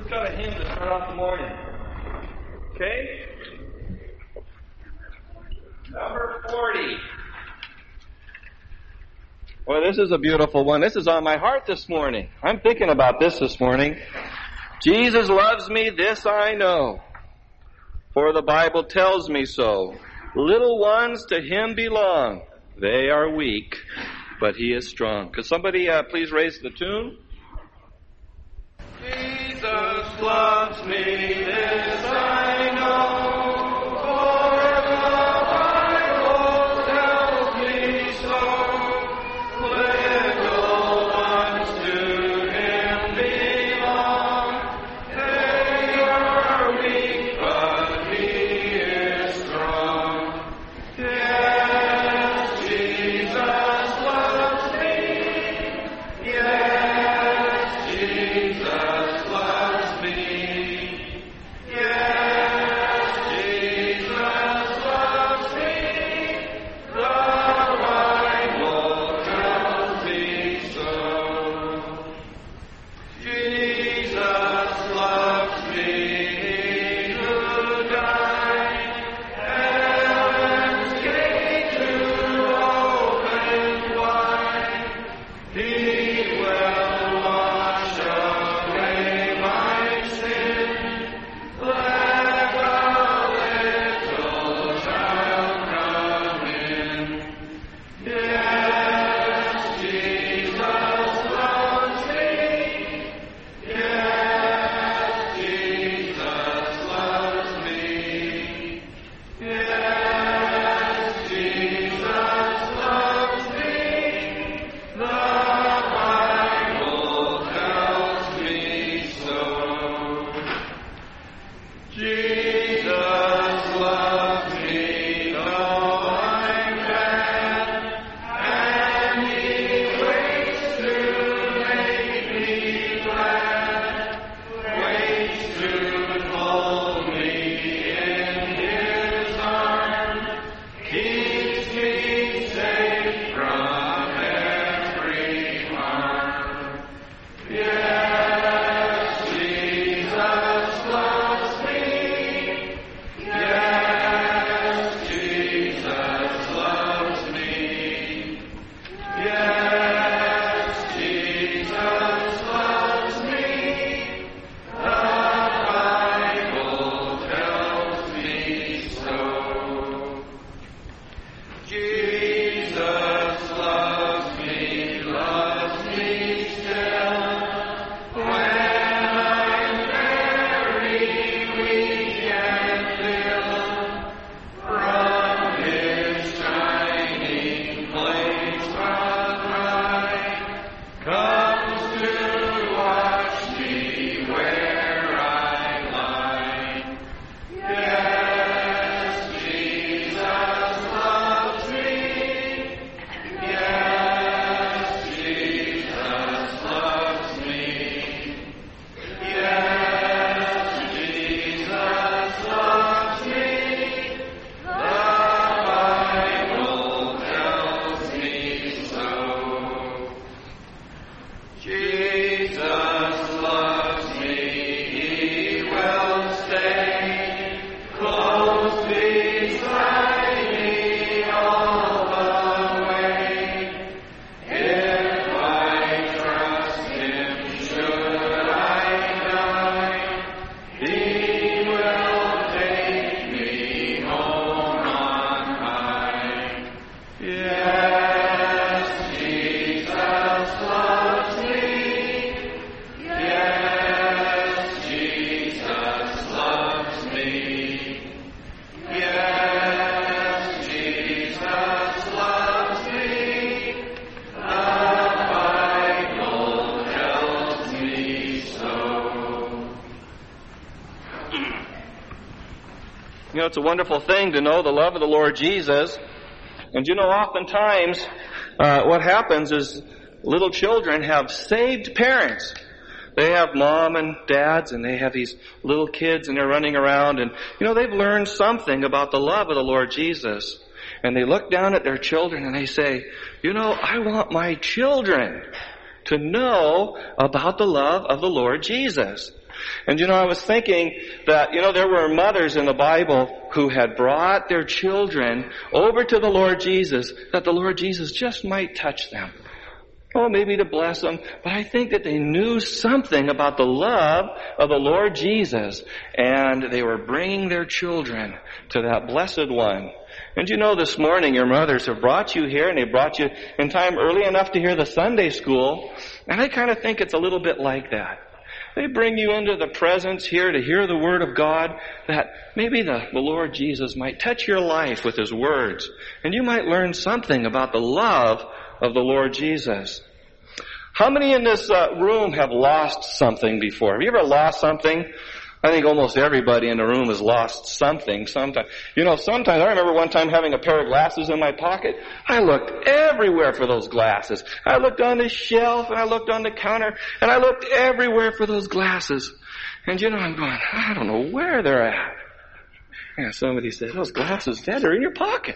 Who's got a hymn to start off the morning? Okay. Number 40. Well, this is a beautiful one. This is on my heart this morning. I'm thinking about this morning. Jesus loves me, this I know, for the Bible tells me so. Little ones to Him belong. They are weak, but He is strong. Could somebody please raise the tune? Jesus loves me, this I know. You know, it's a wonderful thing to know the love of the Lord Jesus. And you know, oftentimes, what happens is little children have saved parents. They have mom and dads, and they have these little kids, and they're running around, and, you know, they've learned something about the love of the Lord Jesus. And they look down at their children, and they say, you know, I want my children to know about the love of the Lord Jesus. And I was thinking that, there were mothers in the Bible who had brought their children over to the Lord Jesus, that the Lord Jesus just might touch them. Oh, maybe to bless them. But I think that they knew something about the love of the Lord Jesus, and they were bringing their children to that blessed one. And this morning your mothers have brought you here, and they brought you in time early enough to hear the Sunday school. And I kind of think it's a little bit like that. They bring you into the presence here to hear the Word of God, that maybe the Lord Jesus might touch your life with His words, and you might learn something about the love of the Lord Jesus. How many in this room have lost something before? Have you ever lost something? I think almost everybody in the room has lost something sometime. Sometimes I remember one time having a pair of glasses in my pocket. I looked everywhere for those glasses. I looked on the shelf, and I looked on the counter, and I looked everywhere for those glasses. And I'm going, I don't know where they're at. And somebody said, those glasses, Dad, are in your pocket.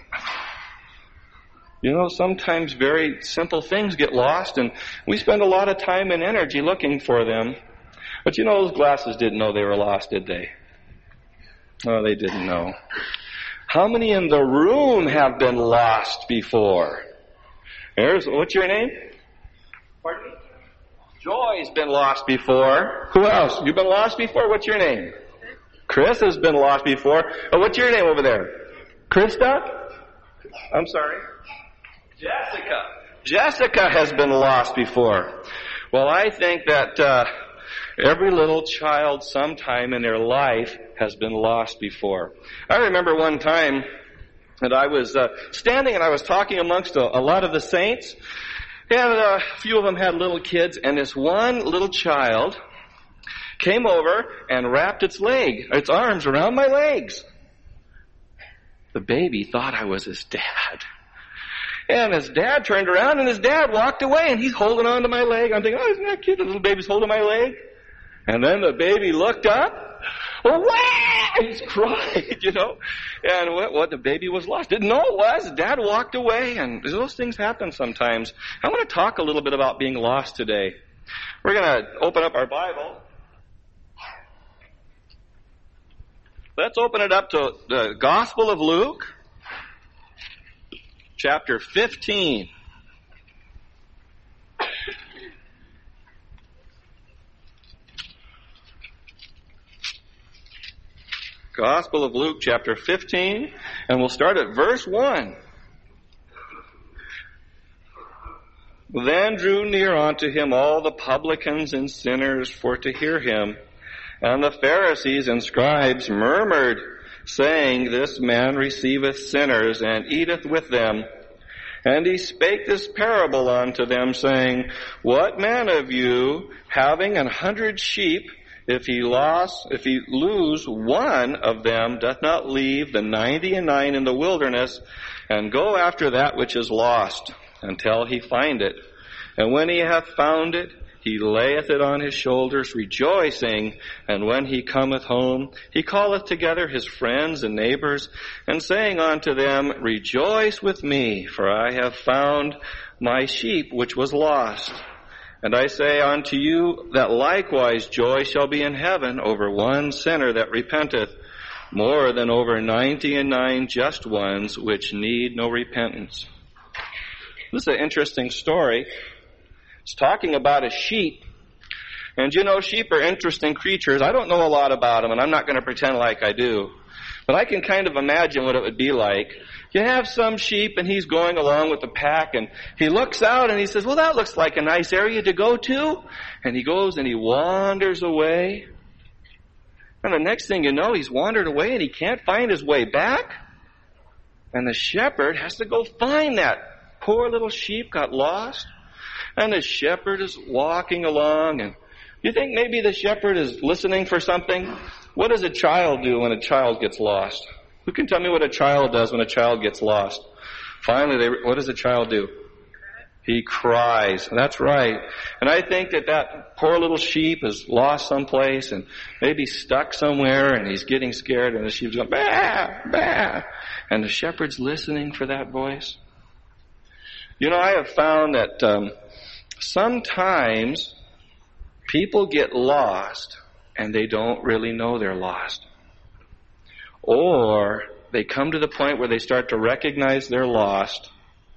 Sometimes very simple things get lost, and we spend a lot of time and energy looking for them. But those glasses didn't know they were lost, did they? No, they didn't know. How many in the room have been lost before? What's your name? Pardon me? Joy's been lost before. Who else? You've been lost before? What's your name? Chris has been lost before. Oh, what's your name over there? Krista? I'm sorry. Jessica. Jessica has been lost before. Well, I think that every little child sometime in their life has been lost before. I remember one time that I was standing and I was talking amongst a lot of the saints, and a few of them had little kids, and this one little child came over and wrapped its arms around my legs. The baby thought I was his dad. And his dad turned around, and his dad walked away, and he's holding on to my leg. I'm thinking, oh, isn't that cute? The little baby's holding my leg. And then the baby looked up. Oh, wow! He's cried, And what the baby was lost. Didn't know it was. Dad walked away, and those things happen sometimes. I want to talk a little bit about being lost today. We're going to open up our Bible. Let's open it up to the Gospel of Luke, chapter 15. Gospel of Luke, chapter 15, and we'll start at verse 1. Then drew near unto him all the publicans and sinners for to hear him. And the Pharisees and scribes murmured, saying, This man receiveth sinners, and eateth with them. And he spake this parable unto them, saying, What man of you, having 100 sheep, if he lose one of them, doth not leave the 99 in the wilderness, and go after that which is lost, until he find it? And when he hath found it, he layeth it on his shoulders, rejoicing. And when he cometh home, he calleth together his friends and neighbors, and saying unto them, Rejoice with me, for I have found my sheep which was lost. And I say unto you that likewise joy shall be in heaven over one sinner that repenteth, more than over 99 just ones which need no repentance. This is an interesting story. It's talking about a sheep. And sheep are interesting creatures. I don't know a lot about them, and I'm not going to pretend like I do. But I can kind of imagine what it would be like. You have some sheep, and he's going along with the pack, and he looks out, and he says, well, that looks like a nice area to go to. And he goes, and he wanders away. And the next thing you know, he's wandered away, and he can't find his way back. And the shepherd has to go find that poor little sheep got lost. And the shepherd is walking along, and you think maybe the shepherd is listening for something? What does a child do when a child gets lost? Who can tell me what a child does when a child gets lost? Finally, what does a child do? He cries. That's right. And I think that poor little sheep is lost someplace and maybe stuck somewhere, and he's getting scared, and the sheep's going, bah, bah. And the shepherd's listening for that voice. I have found that sometimes people get lost and they don't really know they're lost. Or they come to the point where they start to recognize they're lost,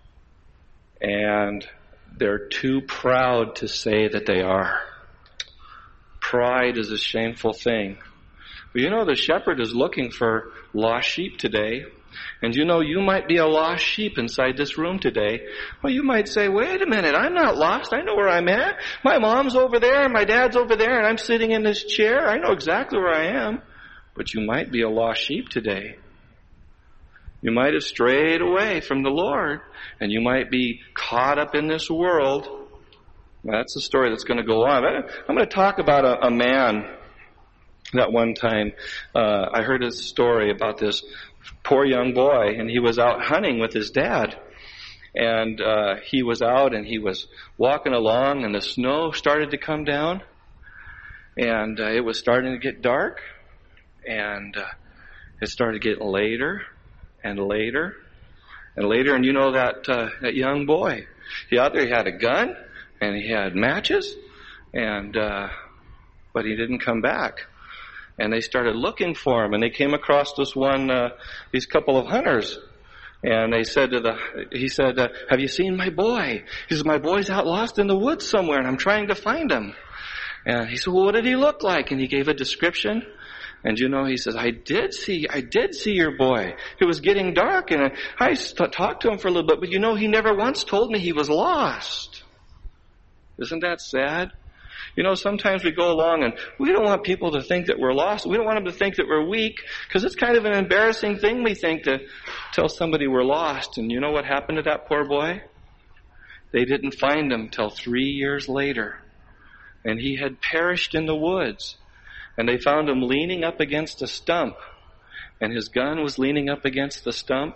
and they're too proud to say that they are. Pride is a shameful thing. But you know, the shepherd is looking for lost sheep today. And you know, you might be a lost sheep inside this room today. Well, you might say, wait a minute, I'm not lost. I know where I'm at. My mom's over there and my dad's over there and I'm sitting in this chair. I know exactly where I am. But you might be a lost sheep today. You might have strayed away from the Lord, and you might be caught up in this world. Well, that's the story that's going to go on. I'm going to talk about a man that one time, I heard a story about this poor young boy, and he was out hunting with his dad. And he was out and he was walking along, and the snow started to come down, and it was starting to get dark, and it started getting later and later and later. And you know that young boy, he out there, he had a gun and he had matches, and but he didn't come back. And they started looking for him, and they came across these couple of hunters. And they said he said, have you seen my boy? He said, my boy's out lost in the woods somewhere, and I'm trying to find him. And he said, well, what did he look like? And he gave a description. And you know, he says, I did see your boy. It was getting dark, and I talked to him for a little bit, but you know, he never once told me he was lost. Isn't that sad? You know, sometimes we go along and we don't want people to think that we're lost. We don't want them to think that we're weak, because it's kind of an embarrassing thing, we think, to tell somebody we're lost. And you know what happened to that poor boy? They didn't find him till 3 years later. And he had perished in the woods. And they found him leaning up against a stump. And his gun was leaning up against the stump.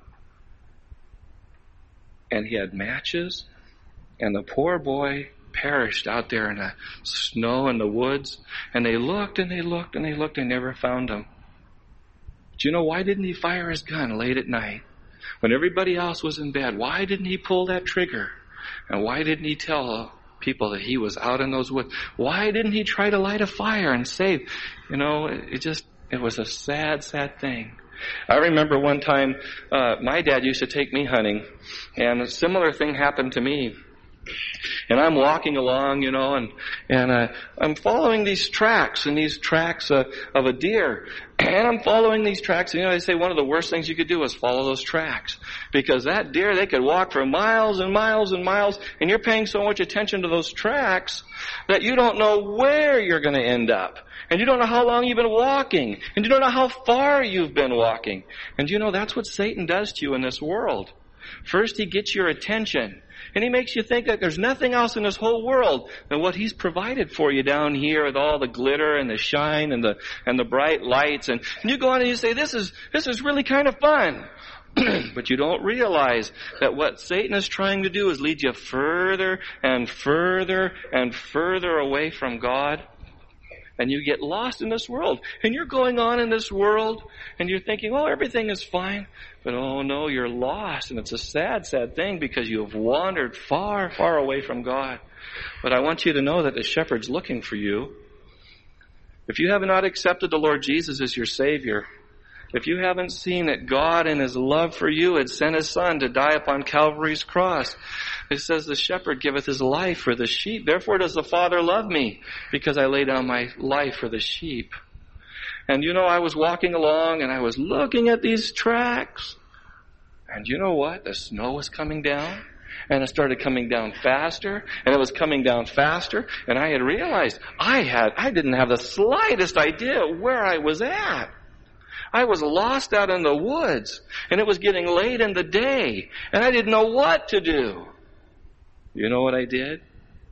And he had matches. And the poor boy perished out there in the snow in the woods. And they looked and they looked and they looked and never found him. Do you know, why didn't he fire his gun late at night when everybody else was in bed? Why didn't he pull that trigger? And why didn't he tell people that he was out in those woods? Why didn't he try to light a fire and save? You know, it was a sad, sad thing. I remember one time, my dad used to take me hunting, and a similar thing happened to me. And I'm walking along, you know, and I'm following these tracks, of a deer. And I'm following these tracks, and you know, they say one of the worst things you could do is follow those tracks. Because that deer, they could walk for miles and miles and miles, and you're paying so much attention to those tracks that you don't know where you're going to end up. And you don't know how long you've been walking. And you don't know how far you've been walking. And you know, that's what Satan does to you in this world. First, he gets your attention. And he makes you think that there's nothing else in this whole world than what he's provided for you down here with all the glitter and the shine and the bright lights. And you go on and you say, this is really kind of fun. But you don't realize that what Satan is trying to do is lead you further and further and further away from God. And you get lost in this world. And you're going on in this world, and you're thinking, oh, everything is fine. But oh no, you're lost. And it's a sad, sad thing, because you have wandered far, far away from God. But I want you to know that the shepherd's looking for you. If you have not accepted the Lord Jesus as your Savior, if you haven't seen that God in His love for you had sent His Son to die upon Calvary's cross, it says the shepherd giveth his life for the sheep. Therefore does the Father love me, because I lay down my life for the sheep. And you know, I was walking along and I was looking at these tracks. And you know what? The snow was coming down. And it started coming down faster, and it was coming down faster, and I had realized I didn't have the slightest idea where I was at. I was lost out in the woods, and it was getting late in the day, and I didn't know what to do. You know what I did?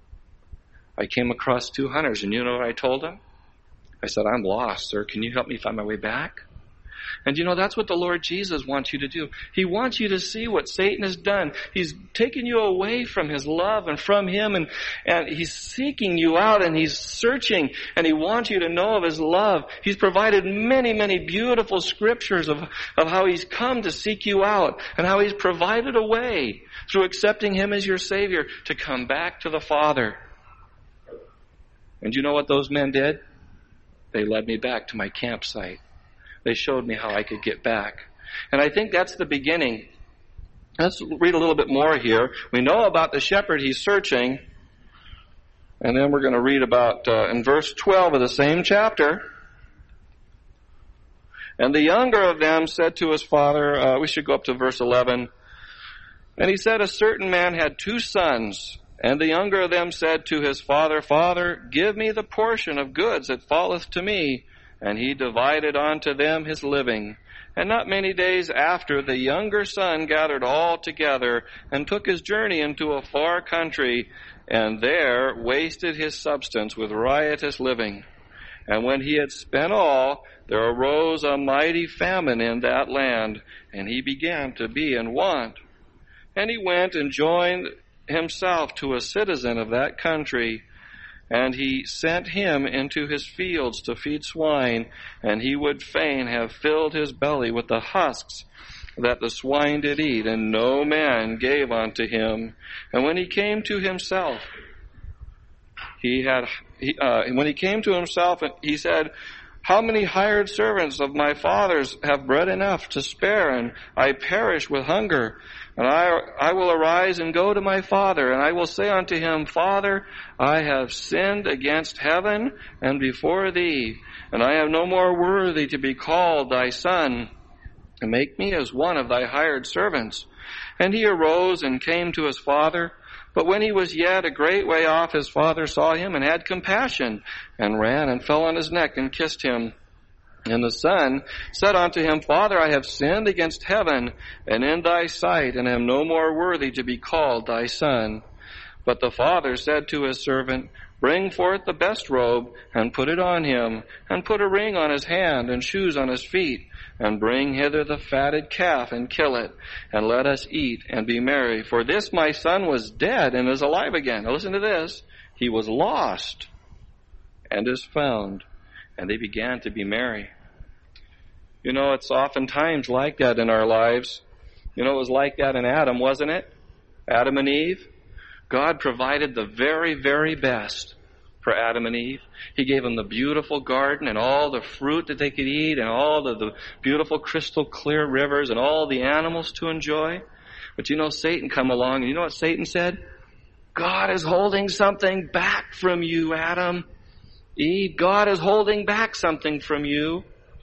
I came across 2 hunters, and you know what I told them? I said, I'm lost, sir. Can you help me find my way back? And you know, that's what the Lord Jesus wants you to do. He wants you to see what Satan has done. He's taken you away from His love and from Him, and he's seeking you out, and he's searching, and he wants you to know of His love. He's provided many, many beautiful scriptures of how He's come to seek you out, and how He's provided a way through accepting Him as your Savior to come back to the Father. And you know what those men did? they led me back to my campsite. They showed me how I could get back. And I think that's the beginning. Let's read a little bit more here. We know about the shepherd. He's searching. And then we're going to read about, in verse 12 of the same chapter. And the younger of them said to his father, we should go up to verse 11. And he said, a certain man had 2 sons. And the younger of them said to his father, Father, give me the portion of goods that falleth to me. And he divided unto them his living. And not many days after, the younger son gathered all together, and took his journey into a far country, and there wasted his substance with riotous living. And when he had spent all, there arose a mighty famine in that land, and he began to be in want. And he went and joined himself to a citizen of that country, and he sent him into his fields to feed swine, and he would fain have filled his belly with the husks that the swine did eat, and no man gave unto him. And when he came to himself, he said, how many hired servants of my father's have bread enough to spare, and I perish with hunger? And I will arise and go to my father, and I will say unto him, Father, I have sinned against heaven and before thee, and I am no more worthy to be called thy son. And make me as one of thy hired servants. And he arose and came to his father. But when he was yet a great way off, his father saw him and had compassion, and ran and fell on his neck and kissed him. And the son said unto him, Father, I have sinned against heaven and in thy sight, and am no more worthy to be called thy son. But the father said to his servant, Bring forth the best robe, and put it on him, and put a ring on his hand, and shoes on his feet, and bring hither the fatted calf, and kill it, and let us eat and be merry. For this my son was dead, and is alive again. Now listen to this. He was lost, and is found. And they began to be merry. You know, it's oftentimes like that in our lives. You know, it was like that in Adam, wasn't it? Adam and Eve. God provided the very, very best for Adam and Eve. He gave them the beautiful garden and all the fruit that they could eat, and all the beautiful crystal clear rivers and all the animals to enjoy. But you know, Satan come along, and you know what Satan said? God is holding something back from you, Adam. Eve, God is holding back something from you.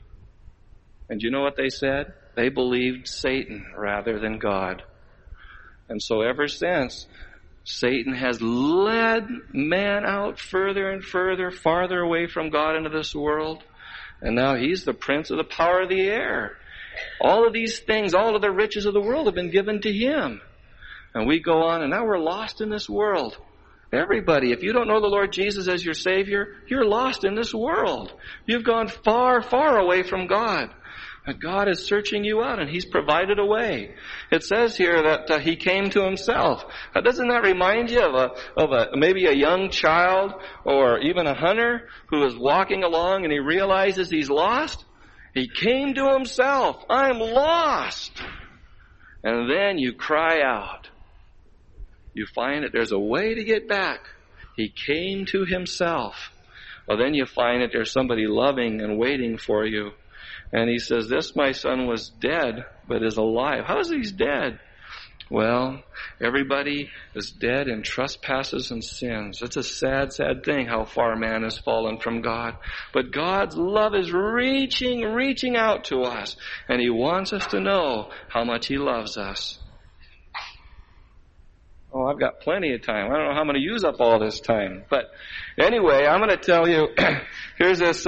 And you know what they said? They believed Satan rather than God. And so ever since, Satan has led man out further and further, farther away from God into this world. And now he's the prince of the power of the air. All of these things, all of the riches of the world have been given to him. And we go on, and now we're lost in this world. Everybody, if you don't know the Lord Jesus as your Savior, you're lost in this world. You've gone far, far away from God. But God is searching you out, and he's provided a way. It says here that he came to himself. Doesn't that remind you of maybe a young child or even a hunter who is walking along and he realizes he's lost? He came to himself. I'm lost. And then you cry out. You find that there's a way to get back. He came to himself. Well, then you find that there's somebody loving and waiting for you. And he says, this my son was dead, but is alive. How is he dead? Well, everybody is dead in trespasses and sins. It's a sad, sad thing how far man has fallen from God. But God's love is reaching out to us. And he wants us to know how much he loves us. Oh, I've got plenty of time. I don't know how I'm going to use up all this time. But anyway, I'm going to tell you, here's this...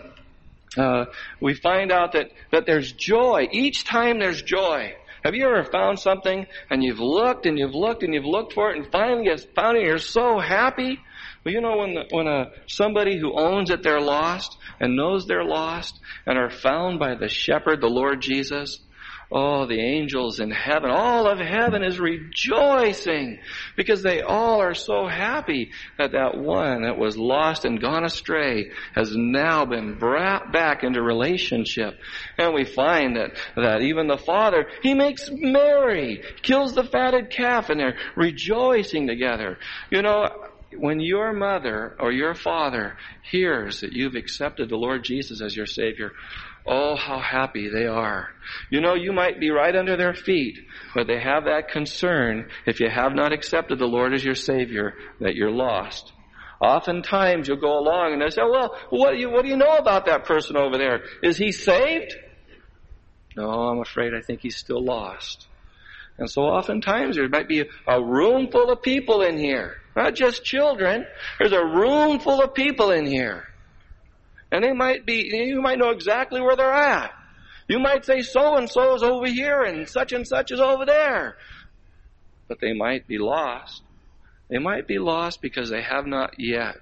we find out that there's joy. Each time there's joy. Have you ever found something and you've looked and you've looked and you've looked for it and finally you found it and you're so happy? Well, you know, when somebody who owns that they're lost and knows they're lost and are found by the shepherd, the Lord Jesus, oh, the angels in heaven, all of heaven is rejoicing because they all are so happy that one that was lost and gone astray has now been brought back into relationship. And we find that even the Father, he makes merry, kills the fatted calf, and they're rejoicing together. You know, when your mother or your father hears that you've accepted the Lord Jesus as your Savior, oh, how happy they are. You know, you might be right under their feet, but they have that concern, if you have not accepted the Lord as your Savior, that you're lost. Oftentimes you'll go along and they say, well, what do you know about that person over there? Is he saved? No, I'm afraid I think he's still lost. And so oftentimes there might be a room full of people in here. Not just children. There's a room full of people in here. And you might know exactly where they're at. You might say so-and-so is over here and such is over there. But they might be lost. They might be lost because they have not yet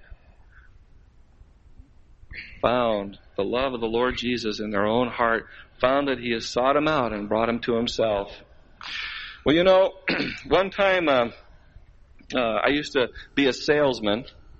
found the love of the Lord Jesus in their own heart, found that He has sought them out and brought them to Himself. Well, you know, one time I used to be a salesman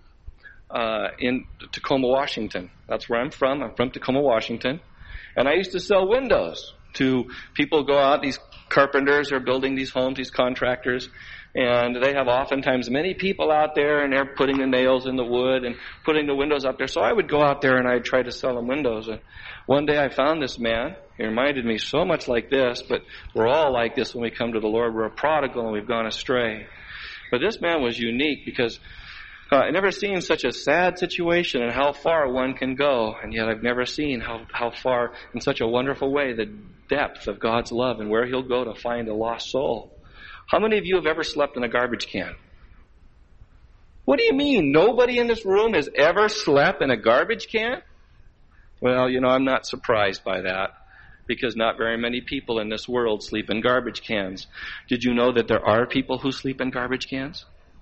in Tacoma, Washington. That's where I'm from. I'm from Tacoma, Washington. And I used to sell windows to people who go out, these carpenters are building these homes, these contractors, and they have oftentimes many people out there, and they're putting the nails in the wood and putting the windows up there. So I would go out there and I'd try to sell them windows. And one day I found this man. He reminded me so much like this, but we're all like this when we come to the Lord. We're a prodigal and we've gone astray. But this man was unique because I've never seen such a sad situation and how far one can go, and yet I've never seen how far, in such a wonderful way, the depth of God's love and where He'll go to find a lost soul. How many of you have ever slept in a garbage can? What do you mean? Nobody in this room has ever slept in a garbage can? Well, you know, I'm not surprised by that, because not very many people in this world sleep in garbage cans. Did you know that there are people who sleep in garbage cans?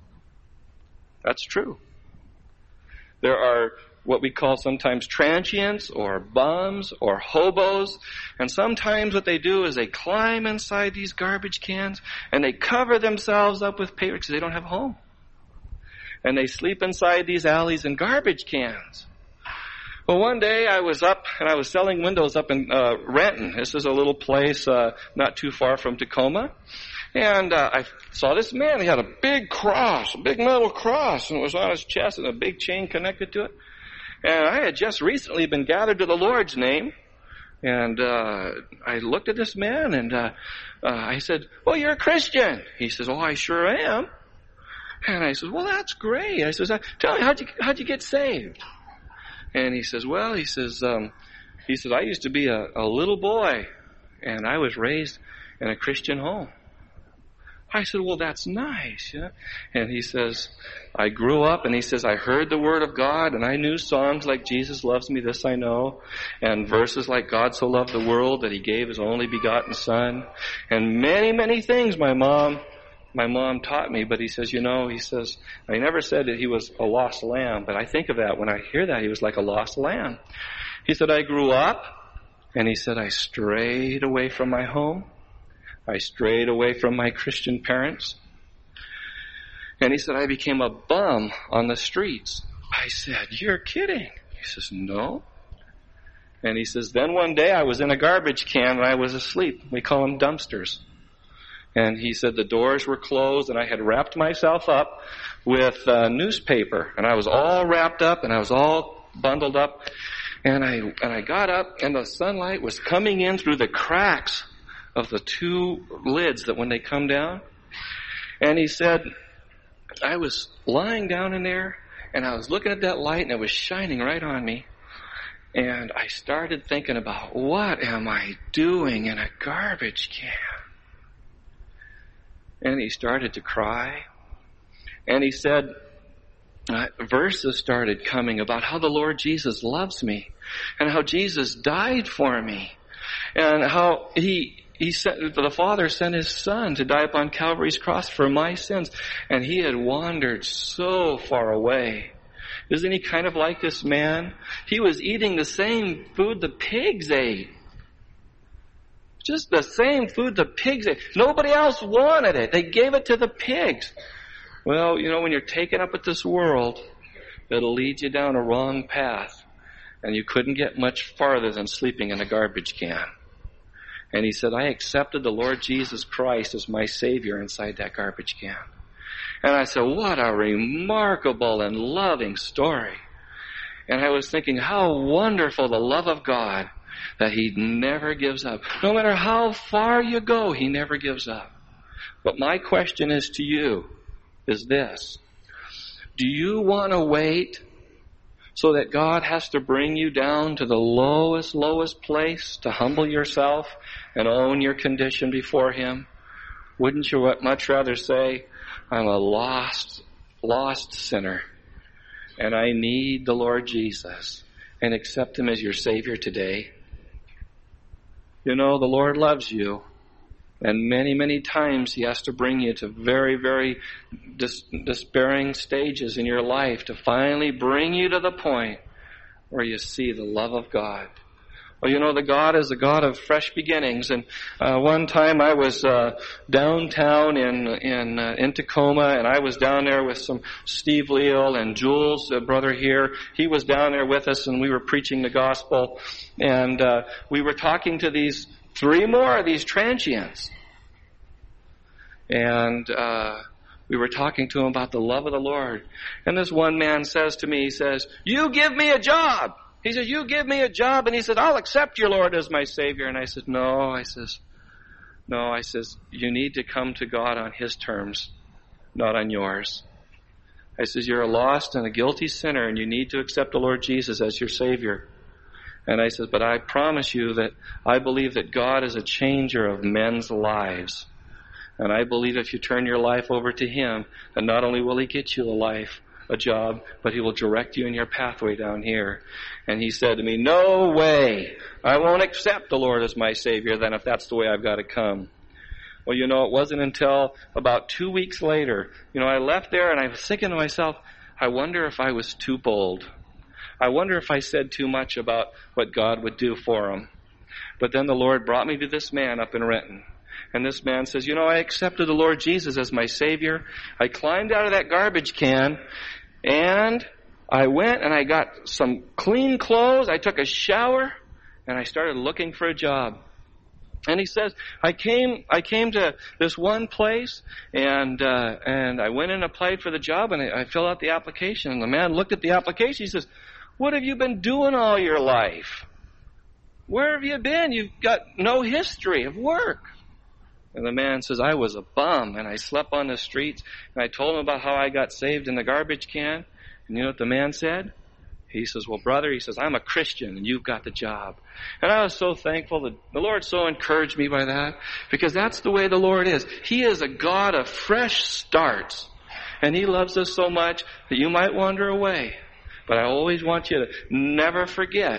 That's true. There are what we call sometimes transients or bums or hobos. And sometimes what they do is they climb inside these garbage cans and they cover themselves up with paper because they don't have a home. And they sleep inside these alleys and garbage cans. Well, one day I was up and I was selling windows up in Renton. This is a little place not too far from Tacoma. And I saw this man. He had a big cross, a big metal cross, and it was on his chest and a big chain connected to it. And I had just recently been gathered to the Lord's name. And I looked at this man and I said, "Well, you're a Christian." He says, "Oh, I sure am." And I said, "Well, that's great." I says, "Tell me, how'd you get saved?" And he says, "Well," he says, "I used to be a little boy, and I was raised in a Christian home." I said, "Well, that's nice." Yeah? And he says, "I grew up," and he says, "I heard the Word of God, and I knew songs like Jesus Loves Me, This I Know, and verses like God So Loved the World that He gave His Only Begotten Son, and many, many things my mom taught me." But he says, I never said that he was a lost lamb, but I think of that when I hear that he was like a lost lamb. He said, "I grew up," and he said, "I strayed away from my home. I strayed away from my Christian parents." And he said, "I became a bum on the streets." I said, "You're kidding." He says, "No." And he says, "Then one day I was in a garbage can and I was asleep. We call them dumpsters." And he said the doors were closed and I had wrapped myself up with newspaper. And I was all wrapped up and I was all bundled up. And I got up and the sunlight was coming in through the cracks of the two lids that when they come down. And he said, I was lying down in there and I was looking at that light and it was shining right on me. And I started thinking about, what am I doing in a garbage can? And he started to cry. And he said, verses started coming about how the Lord Jesus loves me and how Jesus died for me and how the Father sent His Son to die upon Calvary's cross for my sins. And he had wandered so far away. Isn't he kind of like this man? He was eating the same food the pigs ate. Just the same food the pigs ate. Nobody else wanted it. They gave it to the pigs. Well, when you're taken up with this world, it'll lead you down a wrong path. And you couldn't get much farther than sleeping in a garbage can. And he said, I accepted the Lord Jesus Christ as my Savior inside that garbage can. And I said, what a remarkable and loving story. And I was thinking, how wonderful the love of God, that He never gives up. No matter how far you go, He never gives up. But my question is to you, is this. Do you want to wait so that God has to bring you down to the lowest place to humble yourself and own your condition before Him? Wouldn't you much rather say, I'm a lost sinner, and I need the Lord Jesus, and accept Him as your Savior today? You know, the Lord loves you, and many times He has to bring you to very despairing stages in your life to finally bring you to the point where you see the love of God. Well, you know, the God is a God of fresh beginnings. And one time I was downtown in Tacoma, and I was down there with some Steve Leal and Jules, a brother here. He was down there with us, and we were preaching the gospel. And we were talking to these 3 more of these transients. And we were talking to them about the love of the Lord. And this one man says to me, he says, you give me a job. He says, you give me a job. And he said, I'll accept your Lord as my Savior. And I said, no. I says, you need to come to God on His terms, not on yours. I says, you're a lost and a guilty sinner, and you need to accept the Lord Jesus as your Savior. And I said, but I promise you that I believe that God is a changer of men's lives. And I believe if you turn your life over to Him, then not only will He get you a job, but He will direct you in your pathway down here. And he said to me, no way. I won't accept the Lord as my Savior then if that's the way I've got to come. Well, you know, it wasn't until about 2 weeks later, you know, I left there and I was thinking to myself, I wonder if I was too bold. I wonder if I said too much about what God would do for him. But then the Lord brought me to this man up in Renton. And this man says, you know, I accepted the Lord Jesus as my Savior. I climbed out of that garbage can, and I went and I got some clean clothes. I took a shower, and I started looking for a job. And he says, I came to this one place, and I went in and applied for the job, and I filled out the application. And the man looked at the application. He says, what have you been doing all your life? Where have you been? You've got no history of work. And the man says, I was a bum, and I slept on the streets, and I told him about how I got saved in the garbage can. And you know what the man said? He says, well, brother, he says, I'm a Christian, and you've got the job. And I was so thankful that the Lord so encouraged me by that, because that's the way the Lord is. He is a God of fresh starts, and He loves us so much that you might wander away. But I always want you to never forget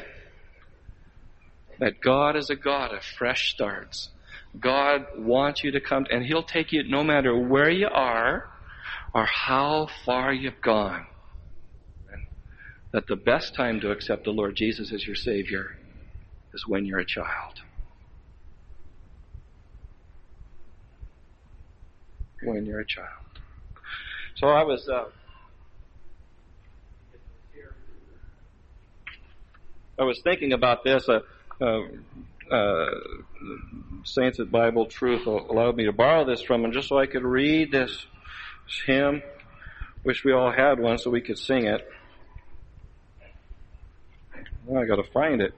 that God is a God of fresh starts. God wants you to come, and He'll take you no matter where you are or how far you've gone. And that the best time to accept the Lord Jesus as your Savior is when you're a child. When you're a child. So I was thinking about this. Saints at Bible Truth allowed me to borrow this from him just so I could read this hymn. Wish we all had one so we could sing it. Well, I got to find it.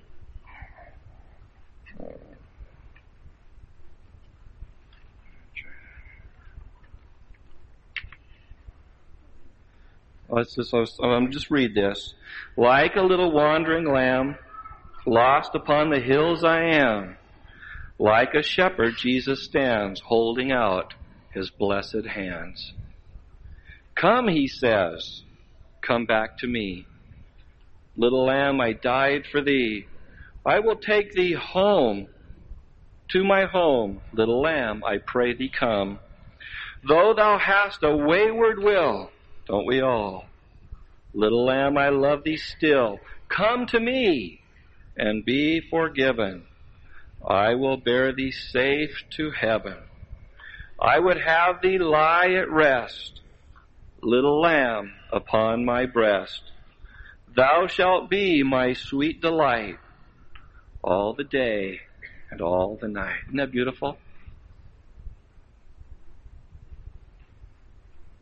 Just read this. Like a little wandering lamb, lost upon the hills I am. Like a shepherd, Jesus stands, holding out His blessed hands. Come, He says, come back to me. Little lamb, I died for thee. I will take thee home, to my home. Little lamb, I pray thee come. Though thou hast a wayward will, don't we all? Little lamb, I love thee still. Come to me and be forgiven. I will bear thee safe to heaven. I would have thee lie at rest, little lamb, upon my breast. Thou shalt be my sweet delight all the day and all the night. Isn't that beautiful?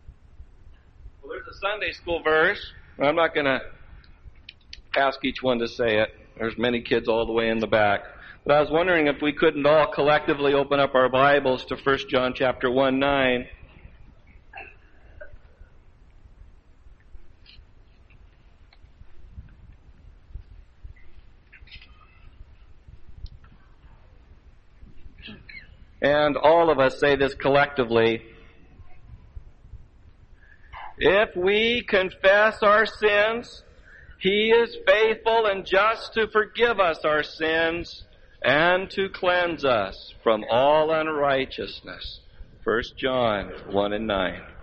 a Sunday school verse. I'm not going to ask each one to say it. There's many kids all the way in the back. But I was wondering if we couldn't all collectively open up our Bibles to 1 John chapter 1:9. And all of us say this collectively. If we confess our sins, He is faithful and just to forgive us our sins and to cleanse us from all unrighteousness. 1 John 1:9.